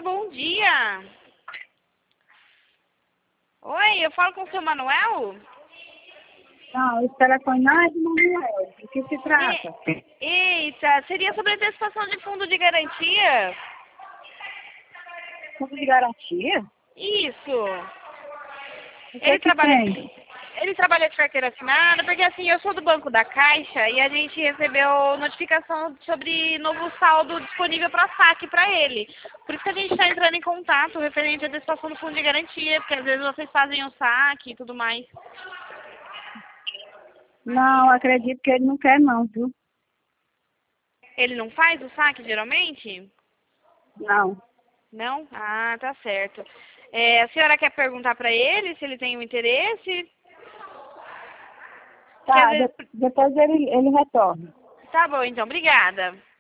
bom dia. Oi, eu falo com o seu Manuel? Não, esse telefone não é de Manuel. Do que se trata? Eita, seria sobre a antecipação de fundo de garantia? Fundo de garantia? Isso. O que é que tem? Ele trabalha de carteira assinada, porque assim, eu sou do Banco da Caixa e a gente recebeu notificação sobre novo saldo disponível para saque para ele. Por isso que a gente está entrando em contato referente à antecipação do fundo de garantia, porque às vezes vocês fazem o saque e tudo mais. Não, acredito que ele não quer não, viu? Ele não faz o saque geralmente? Não. Não? Ah, tá certo. A senhora quer perguntar para ele se ele tem um interesse? Porque às Tá, vezes... depois ele retorna. Tá bom, então. Obrigada.